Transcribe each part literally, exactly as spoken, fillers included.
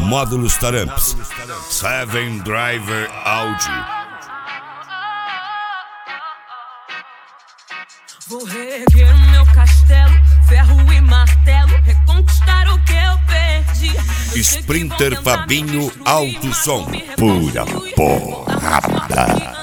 Módulos Taramps, Seven Driver Audio. Vou reerguer o meu castelo, ferro e martelo, reconquistar o que eu perdi. Sprinter Fabinho Alto Som. Pura porrada.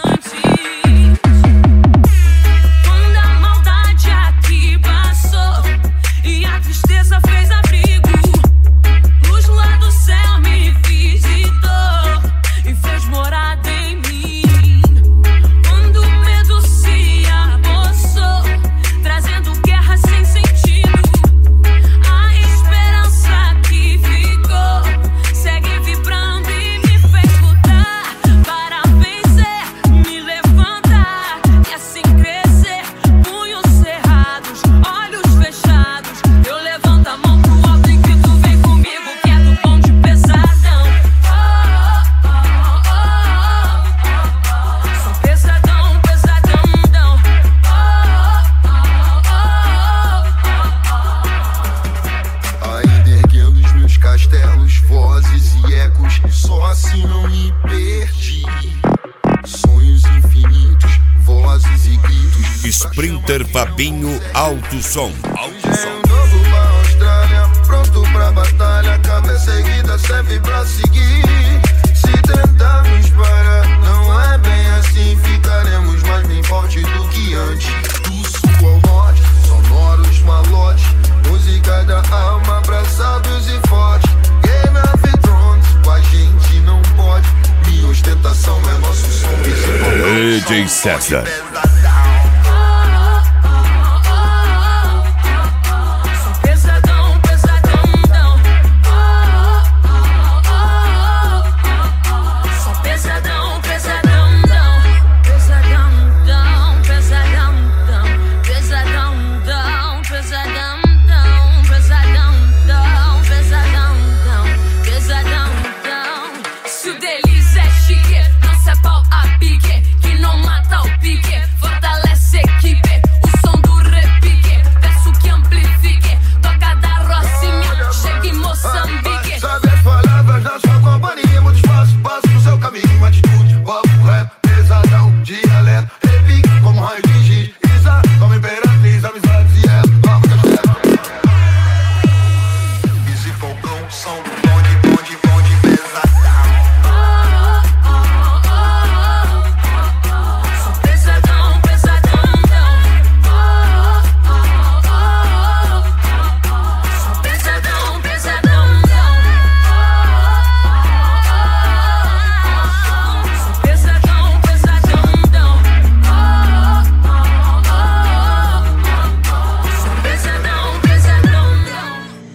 Quando a maldade aqui passou e a tristeza fez abrigo, luz lá do céu me visitou e fez morada em mim. Quando o medo se apossou, trazendo guerra sem sentido, a esperança que ficou segue vibrando e me fez lutar para vencer, me levantar e assim crescer. Punhos cerrados, olhos fechados, eu levanto a mão pro alto e grito: vem comigo que é do bonde pesadão. Oh, oh, oh, oh, oh. Sou pesadão, pesadão, dão. Oh, oh, oh, oh, oh. Ainda erguendo os meus castelos, vozes e ecos, só assim não me perdi. Sonhos infinitos, vozes e gritos. Sprinter Fabinho Alto Som. Engenho novo pra Austrália, pronto pra batalha, cabeça erguida serve pra seguir. Se tentarmos parar, não é bem assim, ficaremos mais bem forte do que antes. Do sul ao norte, sonoros malotes, música da alma, abraçados e fortes. Game of Thrones, com a gente não pode, minha ostentação é nosso som. D J César.